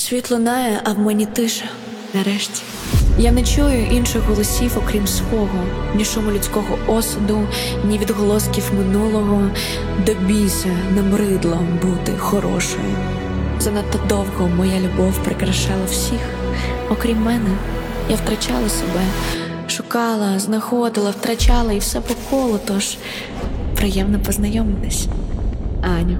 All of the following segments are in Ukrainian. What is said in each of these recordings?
Світ лунає, а в мені тиша. Нарешті я не чую інших голосів, окрім свого, ні шуму людського осуду, ні відголосків минулого. До біса набридло бути хорошою. Занадто довго моя любов прикрашала всіх, окрім мене. Я втрачала себе, шукала, знаходила, втрачала і все по колу. Тож приємно познайомитись, Аню.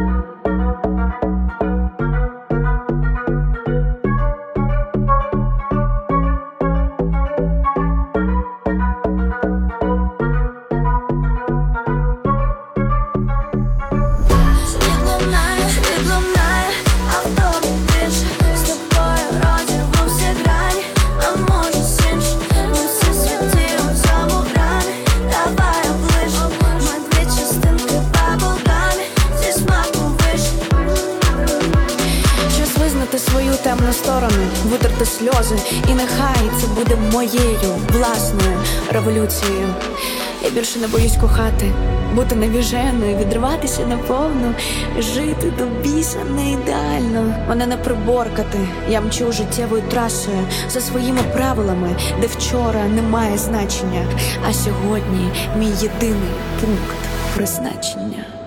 Свою темну сторону, витерти сльози, і нехай це буде моєю власною революцією. Я більше не боюсь кохати, бути навіженою, відриватися наповну, жити до біса не ідеально. Мене не приборкати, я мчу життєвою трасою за своїми правилами, де вчора немає значення, а сьогодні мій єдиний пункт призначення.